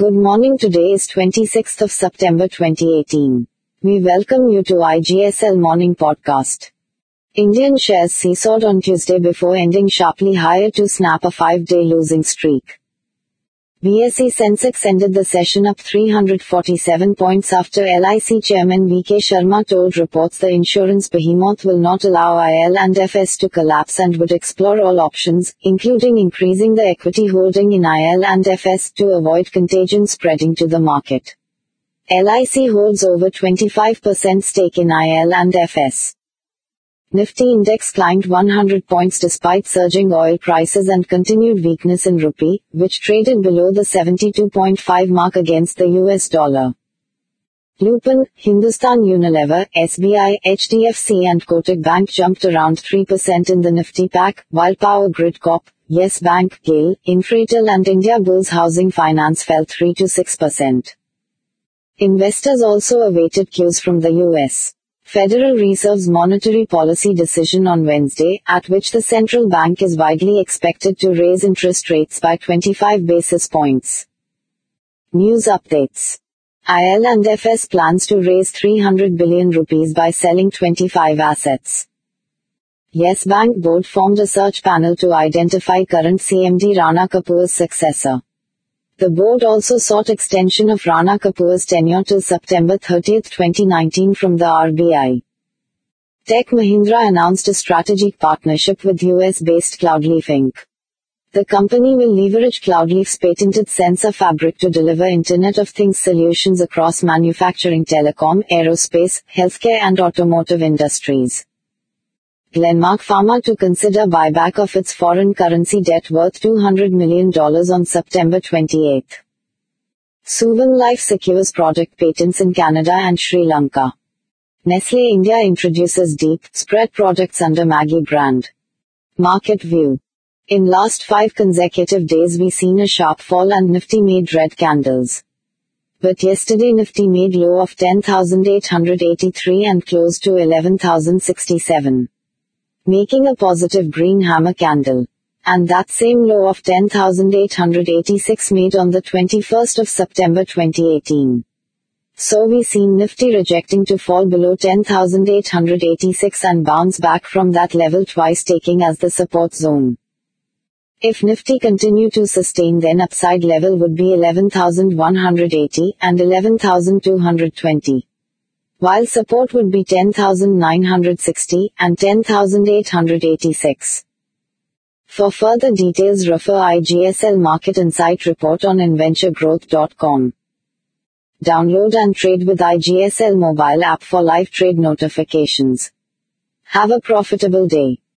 Good morning. Today is 26th of September 2018. We welcome you to IGSL Morning Podcast. Indian shares seesawed on Tuesday before ending sharply higher to snap a 5-day losing streak. BSE Sensex ended the session up 347 points after LIC chairman VK Sharma told reports the insurance behemoth will not allow IL&FS to collapse and would explore all options, including increasing the equity holding in IL&FS to avoid contagion spreading to the market. LIC holds over 25% stake in IL&FS. Nifty index climbed 100 points despite surging oil prices and continued weakness in rupee, which traded below the 72.5 mark against the US dollar. Lupin, Hindustan Unilever, SBI, HDFC and Kotak Bank jumped around 3% in the Nifty pack, while Power Grid Corp, Yes Bank, GAIL, Infratel and Indiabulls Housing Finance fell 3 to 6%. Investors also awaited cues from the US Federal Reserve's monetary policy decision on Wednesday, at which the central bank is widely expected to raise interest rates by 25 basis points. News updates. IL&FS plans to raise 300 billion rupees by selling 25 assets. Yes Bank board formed a search panel to identify current CMD Rana Kapoor's successor. The board also sought extension of Rana Kapoor's tenure till September 30, 2019 from the RBI. Tech Mahindra announced a strategic partnership with US-based Cloudleaf Inc. The company will leverage Cloudleaf's patented sensor fabric to deliver Internet of Things solutions across manufacturing, telecom, aerospace, healthcare and automotive industries. Glenmark Pharma to consider buyback of its foreign currency debt worth $200 million on September 28. Suven Life secures product patents in Canada and Sri Lanka. Nestlé India introduces deep spread products under Maggi brand. Market view. In last 5 consecutive days we seen a sharp fall and Nifty made red candles. But yesterday Nifty made low of 10,883 and closed to 11,067. Making a positive green hammer candle. And that same low of 10,886 made on the 21st of September 2018. So we seen Nifty rejecting to fall below 10,886 and bounce back from that level twice, taking as the support zone. If Nifty continue to sustain, then upside level would be 11,180 and 11,220. While support would be 10,960 and 10,886. For further details refer IGSL Market Insight Report on InventureGrowth.com. Download and trade with IGSL mobile app for live trade notifications. Have a profitable day.